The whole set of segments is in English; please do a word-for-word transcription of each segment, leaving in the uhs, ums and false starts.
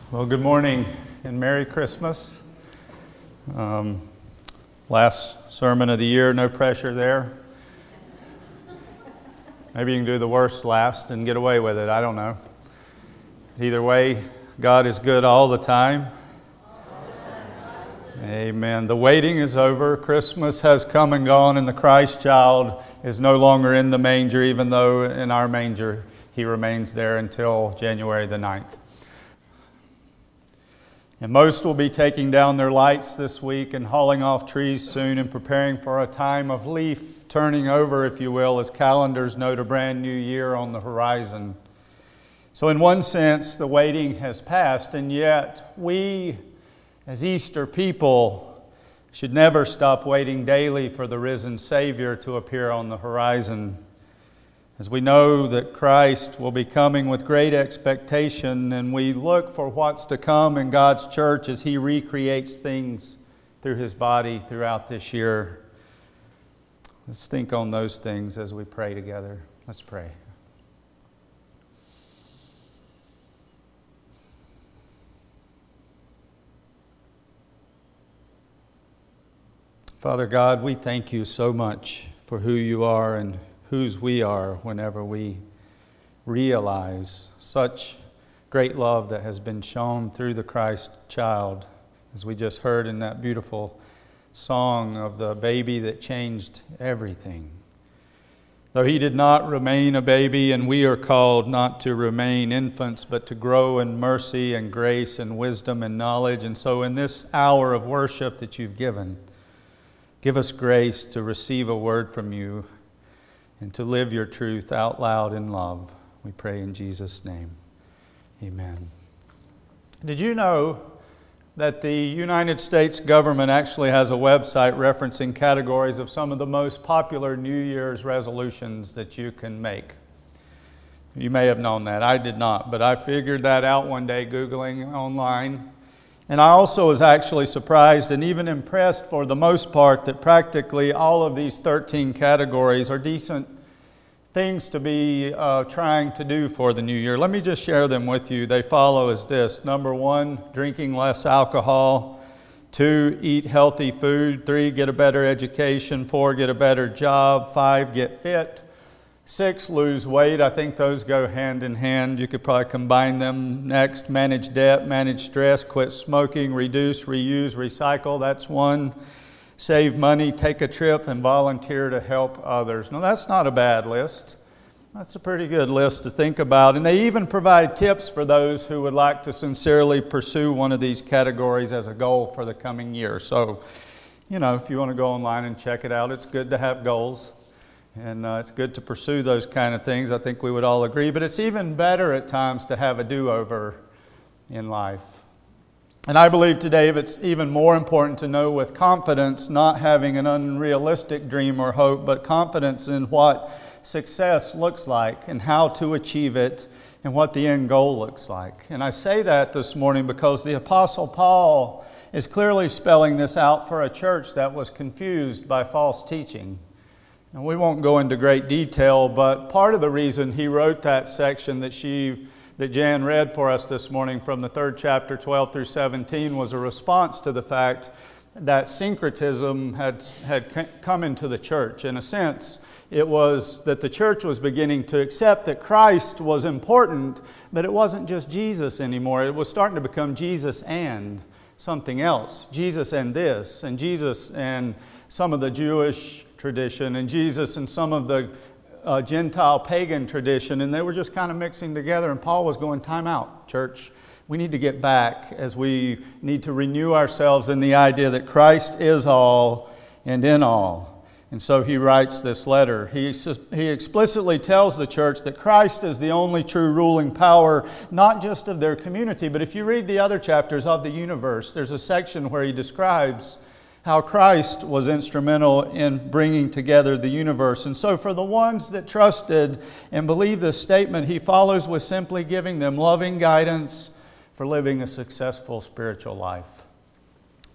Well, good morning and Merry Christmas. Um, last sermon of the year, no pressure there. Maybe you can do the worst last and get away with it. I don't know. Either way, God is good all the time. Amen. The waiting is over. Christmas has come and gone, and the Christ child is no longer in the manger, even though in our manger he remains there until January the ninth. And most will be taking down their lights this week and hauling off trees soon and preparing for a time of leaf turning over, if you will, as calendars note a brand new year on the horizon. So in one sense, the waiting has passed, and yet we, as Easter people, should never stop waiting daily for the risen Savior to appear on the horizon. As we know that Christ will be coming with great expectation, and we look for what's to come in God's church as He recreates things through His body throughout this year. Let's think on those things as we pray together. Let's pray. Father God, we thank You so much for who You are and whose we are whenever we realize such great love that has been shown through the Christ child, as we just heard in that beautiful song of the baby that changed everything. Though He did not remain a baby, and we are called not to remain infants, but to grow in mercy and grace and wisdom and knowledge. And so in this hour of worship that You've given, give us grace to receive a word from You and to live Your truth out loud in love. We pray in Jesus' name. Amen. Did you know that the United States government actually has a website referencing categories of some of the most popular New Year's resolutions that you can make? You may have known that. I did not, but I figured that out one day Googling online. And I also was actually surprised and even impressed for the most part that practically all of these thirteen categories are decent things to be uh, trying to do for the new year. Let me just share them with you. They follow as this. Number one, drinking less alcohol. Two, eat healthy food. Three, get a better education. Four, get a better job. Five, get fit. Six, lose weight. I think those go hand in hand. You could probably combine them. Next, manage debt, manage stress, quit smoking, reduce, reuse, recycle. That's one. Save money, take a trip, and volunteer to help others. Now, that's not a bad list. That's a pretty good list to think about. And they even provide tips for those who would like to sincerely pursue one of these categories as a goal for the coming year. So, you know, if you want to go online and check it out, it's good to have goals. And uh, it's good to pursue those kind of things. I think we would all agree. But it's even better at times to have a do-over in life. And I believe today it's even more important to know with confidence, not having an unrealistic dream or hope, but confidence in what success looks like and how to achieve it and what the end goal looks like. And I say that this morning because the Apostle Paul is clearly spelling this out for a church that was confused by false teaching. And we won't go into great detail, but part of the reason he wrote that section that she, that Jan read for us this morning from the third chapter, twelve through seventeen, was a response to the fact that syncretism had, had come into the church. In a sense, it was that the church was beginning to accept that Christ was important, but it wasn't just Jesus anymore. It was starting to become Jesus and something else. Jesus and this, and Jesus and some of the Jewish tradition, and Jesus and some of the uh, Gentile pagan tradition, and they were just kind of mixing together, and Paul was going, time out, church. We need to get back as we need to renew ourselves in the idea that Christ is all and in all. And so he writes this letter. He, he explicitly tells the church that Christ is the only true ruling power, not just of their community, but if you read the other chapters of the universe, there's a section where he describes how Christ was instrumental in bringing together the universe. And so for the ones that trusted and believed this statement, he follows with simply giving them loving guidance for living a successful spiritual life.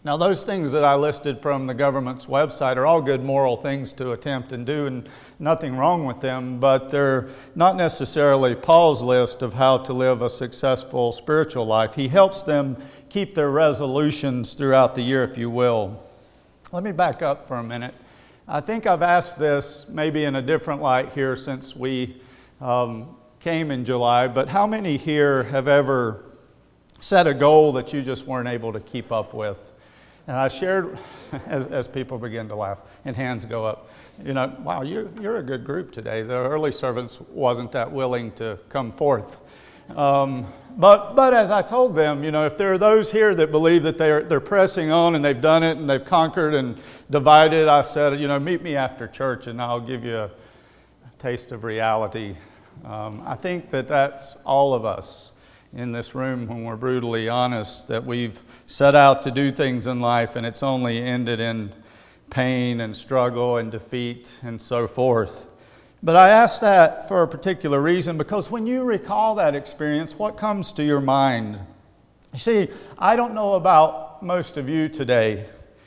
Now, those things that I listed from the government's website are all good moral things to attempt and do, and nothing wrong with them, but they're not necessarily Paul's list of how to live a successful spiritual life. He helps them keep their resolutions throughout the year, if you will. Let me back up for a minute. I think I've asked this maybe in a different light here since we um, came in July, but how many here have ever set a goal that you just weren't able to keep up with? And I shared, as, as people begin to laugh and hands go up, you know, wow, you're, you're a good group today. The early servants wasn't that willing to come forth. Um, but, but as I told them, you know, if there are those here that believe that they're, they're pressing on and they've done it and they've conquered and divided, I said, you know, meet me after church and I'll give you a taste of reality. Um, I think that that's all of us in this room, when we're brutally honest, that we've set out to do things in life and it's only ended in pain and struggle and defeat and so forth. But I ask that for a particular reason, because when you recall that experience, what comes to your mind? You see, I don't know about most of you today,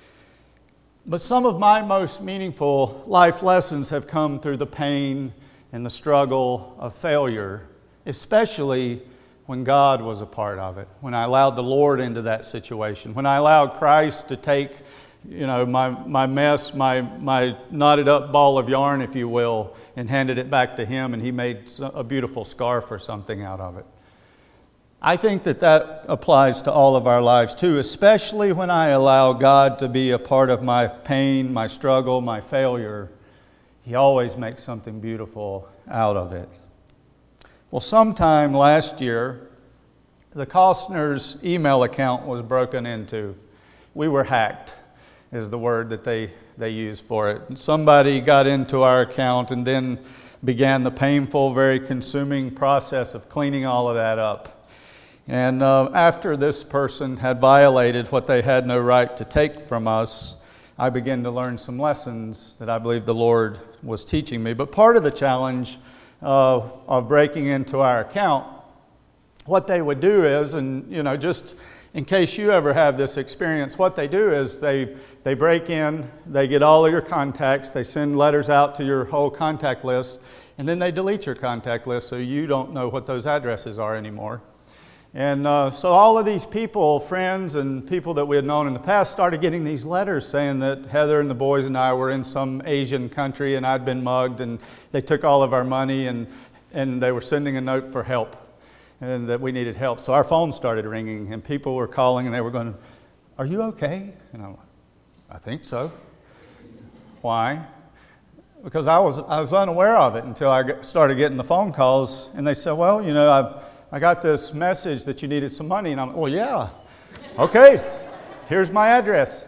but some of my most meaningful life lessons have come through the pain and the struggle of failure, especially when God was a part of it, when I allowed the Lord into that situation, when I allowed Christ to take, you know, my, my mess, my, my knotted up ball of yarn, if you will, and handed it back to Him, and He made a beautiful scarf or something out of it. I think that that applies to all of our lives too, especially when I allow God to be a part of my pain, my struggle, my failure. He always makes something beautiful out of it. Well, sometime last year, the Costner's email account was broken into. We were hacked, is the word that they, they use for it. And somebody got into our account and then began the painful, very consuming process of cleaning all of that up. And uh, after this person had violated what they had no right to take from us, I began to learn some lessons that I believe the Lord was teaching me. But part of the challenge Uh, of breaking into our account, what they would do is, and you know, just in case you ever have this experience, what they do is they they break in, they get all of your contacts, they send letters out to your whole contact list, and then they delete your contact list so you don't know what those addresses are anymore. And uh, so all of these people, friends and people that we had known in the past, started getting these letters saying that Heather and the boys and I were in some Asian country and I'd been mugged and they took all of our money, and, and they were sending a note for help and that we needed help. So our phone started ringing and people were calling and they were going, "Are you okay?" And I'm like, "I think so." Why? Because I was, I was unaware of it until I started getting the phone calls, and they said, "Well, you know, I've I got this message that you needed some money." And I'm, "Well, yeah, okay, here's my address."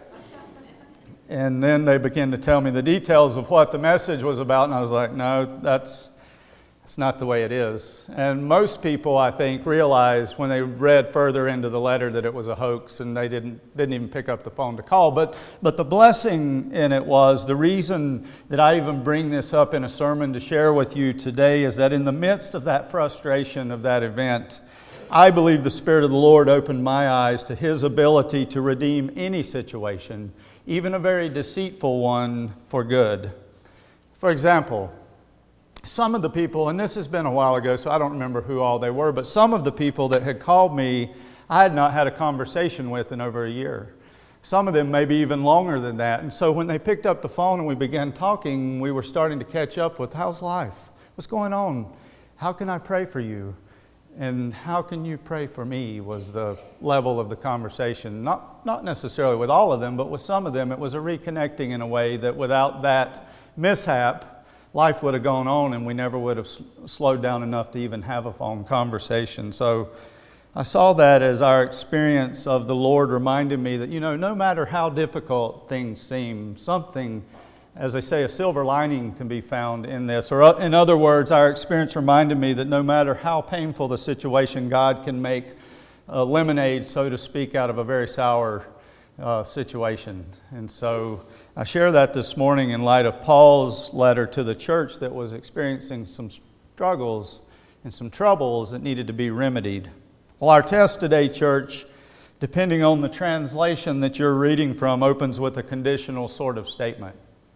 And then they began to tell me the details of what the message was about, and I was like, no, that's, that's not the way it is. And most people, I think, realized when they read further into the letter that it was a hoax, and they didn't, didn't even pick up the phone to call. But, but the blessing in it was, the reason that I even bring this up in a sermon to share with you today is that in the midst of that frustration of that event, I believe the Spirit of the Lord opened my eyes to His ability to redeem any situation, even a very deceitful one, for good. For example, some of the people, and this has been a while ago, so I don't remember who all they were, but some of the people that had called me, I had not had a conversation with in over a year. Some of them maybe even longer than that. And so when they picked up the phone and we began talking, we were starting to catch up with, "How's life? What's going on? How can I pray for you? And how can you pray for me?" was the level of the conversation. Not, not necessarily with all of them, but with some of them, it was a reconnecting in a way that without that mishap, life would have gone on and we never would have slowed down enough to even have a phone conversation. So I saw that as our experience of the Lord reminded me that, you know, no matter how difficult things seem, something, as they say, a silver lining can be found in this. Or in other words, our experience reminded me that no matter how painful the situation, God can make a lemonade, so to speak, out of a very sour uh, situation. And so I share that this morning in light of Paul's letter to the church that was experiencing some struggles and some troubles that needed to be remedied. Well, our text today, church, depending on the translation that you're reading from, opens with a conditional sort of statement.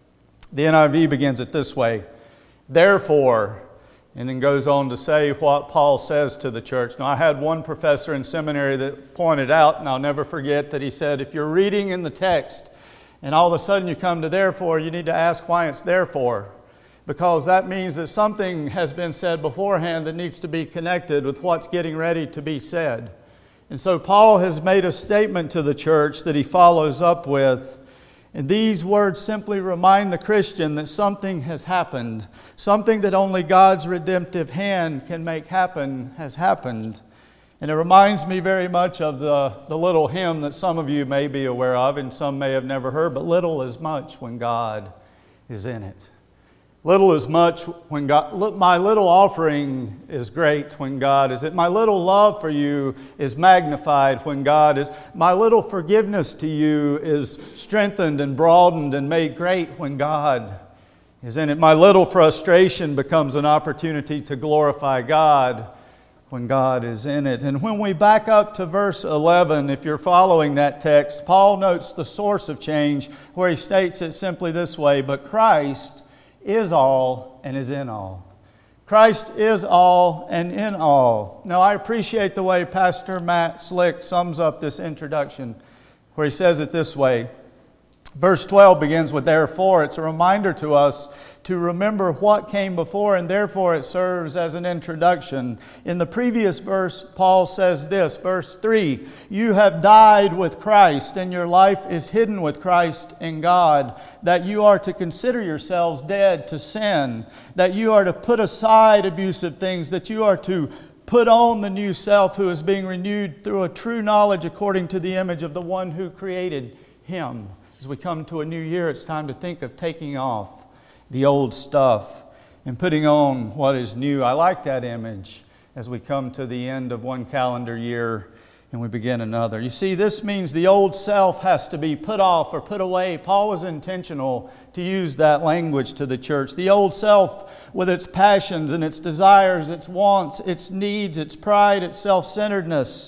The N I V begins it this way, therefore, and then goes on to say what Paul says to the church. Now, I had one professor in seminary that pointed out, and I'll never forget, that he said, if you're reading in the text and all of a sudden you come to therefore, you need to ask why it's therefore. Because that means that something has been said beforehand that needs to be connected with what's getting ready to be said. And so Paul has made a statement to the church that he follows up with. And these words simply remind the Christian that something has happened. Something that only God's redemptive hand can make happen has happened. And it reminds me very much of the, the little hymn that some of you may be aware of and some may have never heard, but little is much when God is in it. Little is much when God, my little offering is great when God is it. My little love for you is magnified when God is. My little forgiveness to you is strengthened and broadened and made great when God is in it. My little frustration becomes an opportunity to glorify God when God is in it. And when we back up to verse eleven, if you're following that text, Paul notes the source of change where he states it simply this way, but Christ is all and is in all. Christ is all and in all. Now, I appreciate the way Pastor Matt Slick sums up this introduction, where he says it this way. Verse twelve begins with therefore. It's a reminder to us to remember what came before, and therefore it serves as an introduction. In the previous verse, Paul says this, verse three, you have died with Christ, and your life is hidden with Christ in God, that you are to consider yourselves dead to sin, that you are to put aside abusive things, that you are to put on the new self who is being renewed through a true knowledge according to the image of the one who created him. As we come to a new year, it's time to think of taking off the old stuff and putting on what is new. I like that image as we come to the end of one calendar year and we begin another. You see, this means the old self has to be put off or put away. Paul was intentional to use that language to the church. The old self with its passions and its desires, its wants, its needs, its pride, its self-centeredness.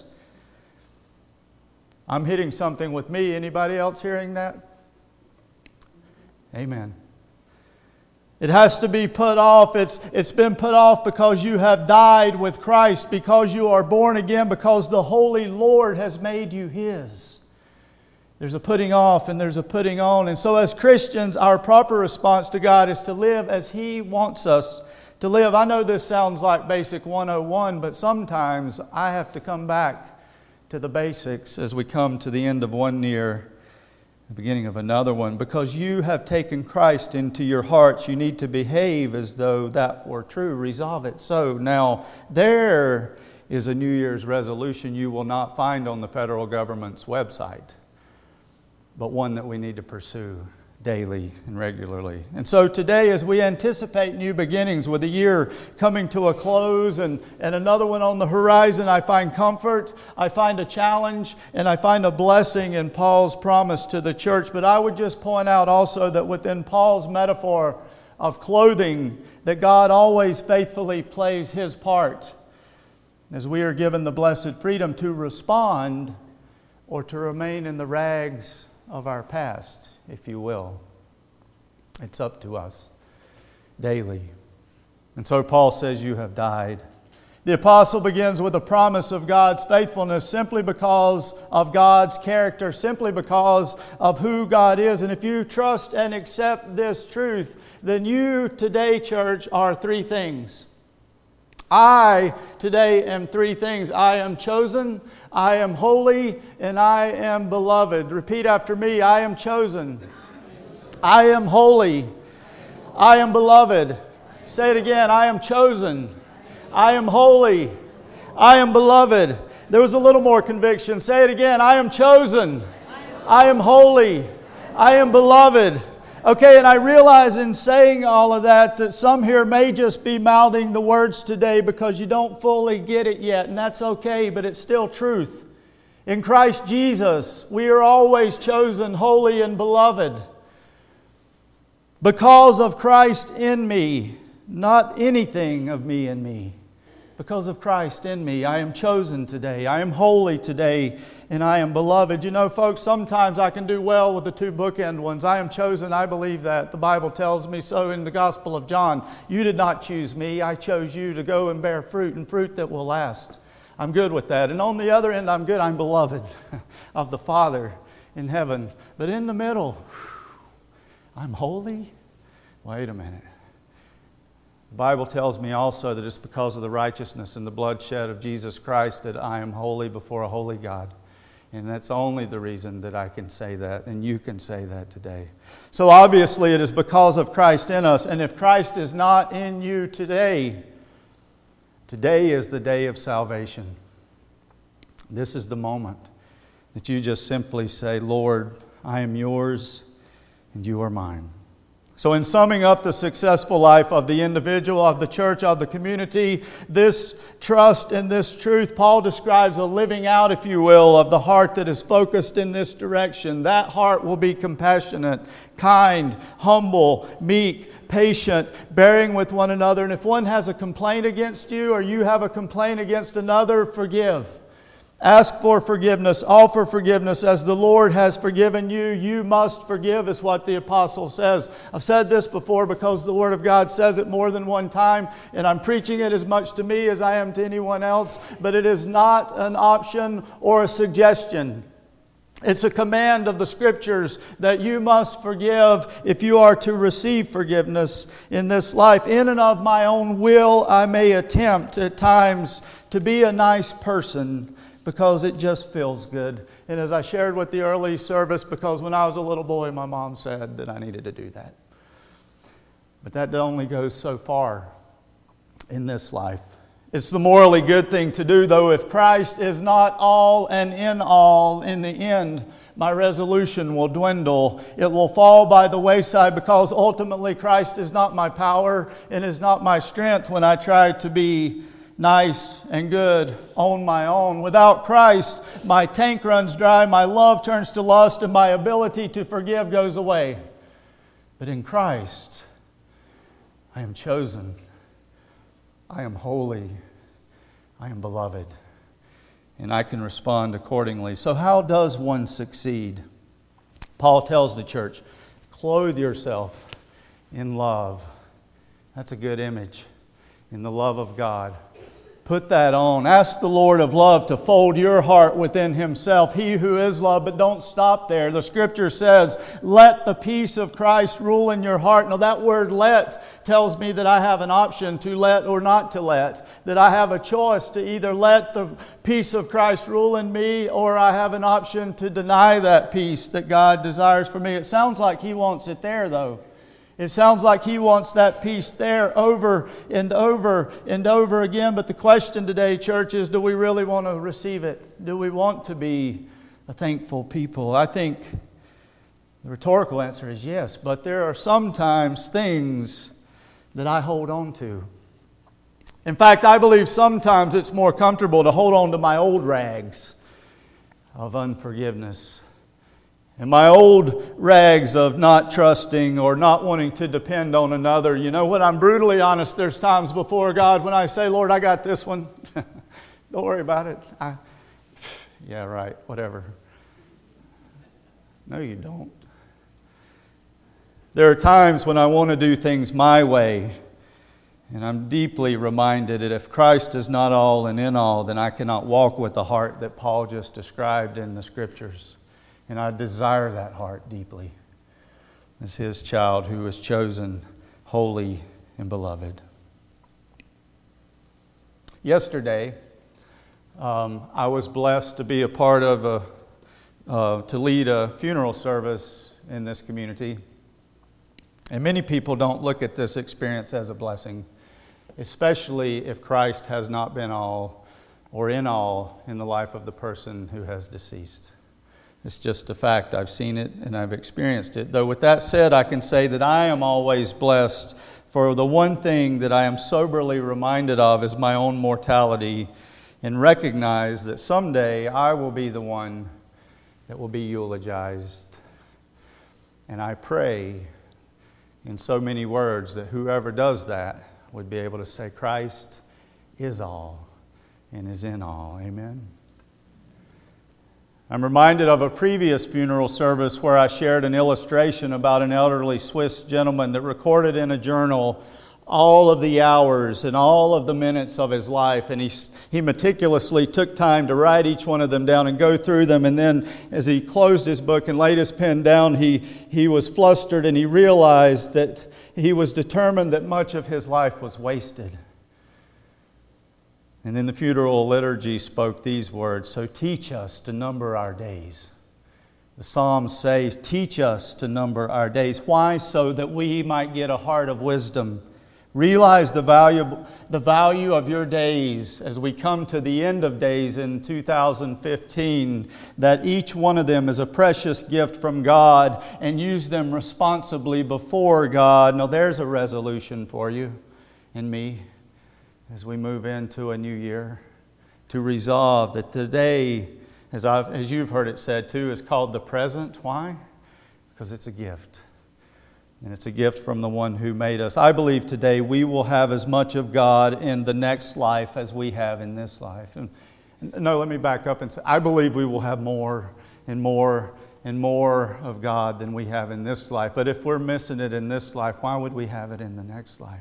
I'm hitting something with me. Anybody else hearing that? Amen. It has to be put off. It's, it's been put off because you have died with Christ, because you are born again, because the Holy Lord has made you His. There's a putting off and there's a putting on. And so as Christians, our proper response to God is to live as He wants us to live. I know this sounds like Basic one oh one, but sometimes I have to come back to the basics as we come to the end of one year, the beginning of another one. Because you have taken Christ into your hearts, you need to behave as though that were true. Resolve it so. Now, there is a New Year's resolution you will not find on the federal government's website, but one that we need to pursue daily and regularly. And so today, as we anticipate new beginnings with the year coming to a close and, and another one on the horizon, I find comfort, I find a challenge, and I find a blessing in Paul's promise to the church. But I would just point out also that within Paul's metaphor of clothing, that God always faithfully plays His part as we are given the blessed freedom to respond or to remain in the rags of our past, if you will. It's up to us daily. And so Paul says, you have died. The apostle begins with a promise of God's faithfulness simply because of God's character, simply because of who God is. And if you trust and accept this truth, then you today, church, are three things. I today am three things. I am chosen, I am holy, and I am beloved. Repeat after me. I am chosen. I am holy. I am beloved. Say it again. I am chosen. I am holy. I am beloved. There was a little more conviction. Say it again. I am chosen. I am holy. I am beloved. Okay, and I realize in saying all of that that some here may just be mouthing the words today because you don't fully get it yet, and that's okay, but it's still truth. In Christ Jesus, we are always chosen, holy, and beloved. Because of Christ in me, not anything of me in me, because of Christ in me. I am chosen today. I am holy today, and I am beloved. You know, folks, sometimes I can do well with the two bookend ones. I am chosen. I believe that. The Bible tells me so in the Gospel of John. You did not choose me. I chose you to go and bear fruit, and fruit that will last. I'm good with that. And on the other end, I'm good. I'm beloved of the Father in heaven. But in the middle, whew, I'm holy? Wait a minute. The Bible tells me also that it's because of the righteousness and the bloodshed of Jesus Christ that I am holy before a holy God. And that's only the reason that I can say that, and you can say that today. So obviously it is because of Christ in us. And if Christ is not in you today, today is the day of salvation. This is the moment that you just simply say, Lord, I am yours and you are mine. So in summing up the successful life of the individual, of the church, of the community, this trust and this truth, Paul describes a living out, if you will, of the heart that is focused in this direction. That heart will be compassionate, kind, humble, meek, patient, bearing with one another. And if one has a complaint against you or you have a complaint against another, forgive. Ask for forgiveness. Offer forgiveness as the Lord has forgiven you. You must forgive is what the apostle says. I've said this before because the Word of God says it more than one time, and I'm preaching it as much to me as I am to anyone else, but it is not an option or a suggestion. It's a command of the Scriptures that you must forgive if you are to receive forgiveness in this life. In and of my own will, I may attempt at times to be a nice person, because it just feels good. And as I shared with the early service, because when I was a little boy, my mom said that I needed to do that. But that only goes so far in this life. It's the morally good thing to do, though. If Christ is not all and in all, in the end, my resolution will dwindle. It will fall by the wayside because ultimately Christ is not my power and is not my strength when I try to be nice and good on my own. Without Christ, my tank runs dry, my love turns to lust, and my ability to forgive goes away. But in Christ, I am chosen. I am holy. I am beloved. And I can respond accordingly. So how does one succeed? Paul tells the church, clothe yourself in love. That's a good image. In the love of God. Put that on. Ask the Lord of love to fold your heart within Himself, He who is love. But don't stop there. The Scripture says, let the peace of Christ rule in your heart. Now that word let tells me that I have an option to let or not to let. That I have a choice to either let the peace of Christ rule in me, or I have an option to deny that peace that God desires for me. It sounds like He wants it there, though. It sounds like He wants that peace there over and over and over again. But the question today, church, is do we really want to receive it? Do we want to be a thankful people? I think the rhetorical answer is yes. But there are sometimes things that I hold on to. In fact, I believe sometimes it's more comfortable to hold on to my old rags of unforgiveness. And my old rags of not trusting or not wanting to depend on another. You know, when I'm brutally honest, there's times before God when I say, Lord, I got this one. Don't worry about it. I, yeah, right, whatever. No, you don't. There are times when I want to do things my way. And I'm deeply reminded that if Christ is not all and in all, then I cannot walk with the heart that Paul just described in the Scriptures. And I desire that heart deeply as His child who is chosen, holy, and beloved. Yesterday, um, I was blessed to be a part of a, uh, to lead a funeral service in this community. And many people don't look at this experience as a blessing, especially if Christ has not been all or in all in the life of the person who has deceased. It's just a fact. I've seen it and I've experienced it. Though with that said, I can say that I am always blessed, for the one thing that I am soberly reminded of is my own mortality, and recognize that someday I will be the one that will be eulogized. And I pray in so many words that whoever does that would be able to say, Christ, is all and is in all. Amen. I'm reminded of a previous funeral service where I shared an illustration about an elderly Swiss gentleman that recorded in a journal all of the hours and all of the minutes of his life. And he, he meticulously took time to write each one of them down and go through them. And then as he closed his book and laid his pen down, he, he was flustered and he realized that he was determined that much of his life was wasted. And in the funeral liturgy spoke these words, "So teach us to number our days." The Psalms say, teach us to number our days. Why? So that we might get a heart of wisdom. Realize the value, the value of your days as we come to the end of days in two thousand fifteen, that each one of them is a precious gift from God, and use them responsibly before God. Now there's a resolution for you and me as we move into a new year, to resolve that today, as, I've, as you've heard it said too, is called the present. Why? Because it's a gift. And it's a gift from the one who made us. I believe today we will have as much of God in the next life as we have in this life. And, and no, let me back up and say, I believe we will have more and more and more of God than we have in this life. But if we're missing it in this life, why would we have it in the next life?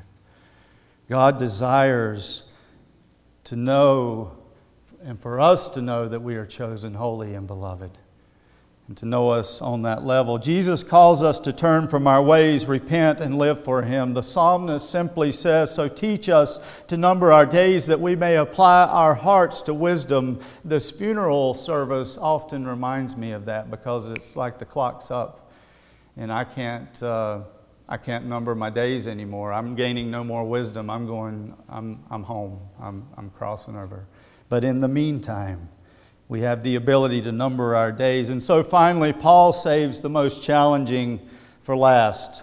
God desires to know, and for us to know, that we are chosen, holy, and beloved. And to know us on that level. Jesus calls us to turn from our ways, repent, and live for Him. The psalmist simply says, so teach us to number our days that we may apply our hearts to wisdom. This funeral service often reminds me of that, because it's like the clock's up and I can't uh, I can't number my days anymore. I'm gaining no more wisdom. I'm going, I'm, I'm home. I'm, I'm crossing over. But in the meantime, we have the ability to number our days. And so finally, Paul saves the most challenging for last.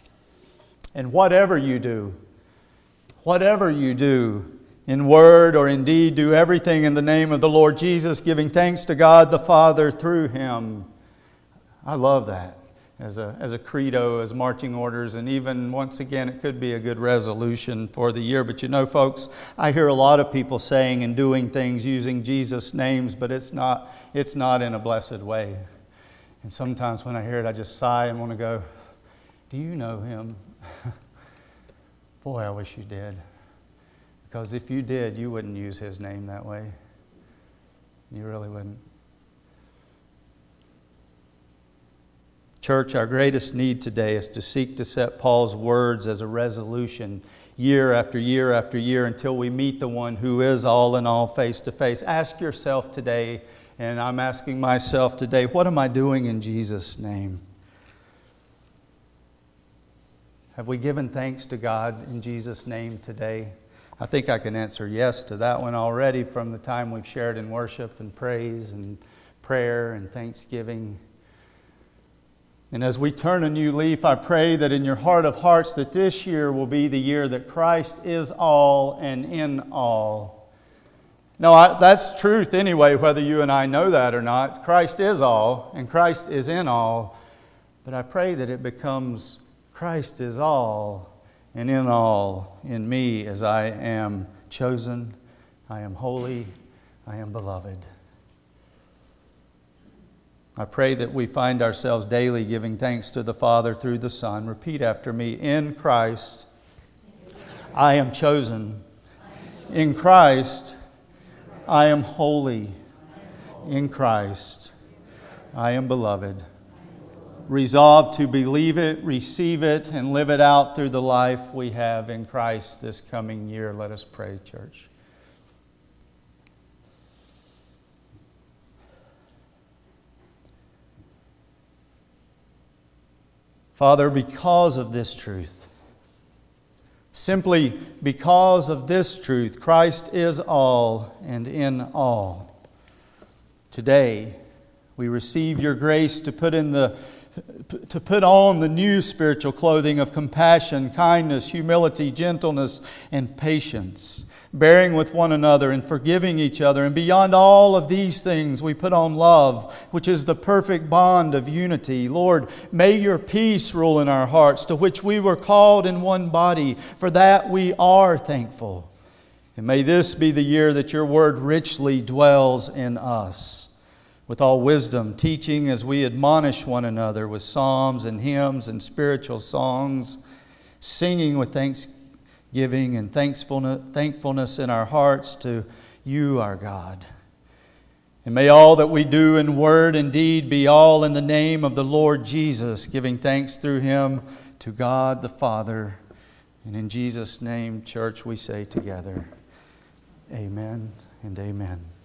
And whatever you do, whatever you do, in word or in deed, do everything in the name of the Lord Jesus, giving thanks to God the Father through Him. I love that as a, as a credo, as marching orders, and even, once again, it could be a good resolution for the year. But you know, folks, I hear a lot of people saying and doing things using Jesus' names, but it's not, it's not in a blessed way. And sometimes when I hear it, I just sigh and want to go, do you know Him? Boy, I wish you did. Because if you did, you wouldn't use His name that way. You really wouldn't. Church, our greatest need today is to seek to set Paul's words as a resolution year after year after year until we meet the one who is all in all face to face. Ask yourself today, and I'm asking myself today, what am I doing in Jesus' name? Have we given thanks to God in Jesus' name today? I think I can answer yes to that one already from the time we've shared in worship and praise and prayer and thanksgiving. And as we turn a new leaf, I pray that in your heart of hearts that this year will be the year that Christ is all and in all. No, I, that's truth anyway, whether you and I know that or not. Christ is all and Christ is in all. But I pray that it becomes Christ is all and in all in me, as I am chosen, I am holy, I am beloved. I pray that we find ourselves daily giving thanks to the Father through the Son. Repeat after me. In Christ, I am chosen. In Christ, I am holy. In Christ, I am beloved. Resolve to believe it, receive it, and live it out through the life we have in Christ this coming year. Let us pray, church. Father, because of this truth, simply because of this truth, Christ is all and in all. Today, we receive your grace to put in the to put on the new spiritual clothing of compassion, kindness, humility, gentleness, and patience, bearing with one another and forgiving each other. And beyond all of these things, we put on love, which is the perfect bond of unity. Lord, may your peace rule in our hearts, to which we were called in one body. For that we are thankful. And may this be the year that your word richly dwells in us, with all wisdom, teaching as we admonish one another with psalms and hymns and spiritual songs, singing with thanksgiving and thankfulness in our hearts to you, our God. And may all that we do in word and deed be all in the name of the Lord Jesus, giving thanks through him to God the Father. And in Jesus' name, church, we say together, amen and amen.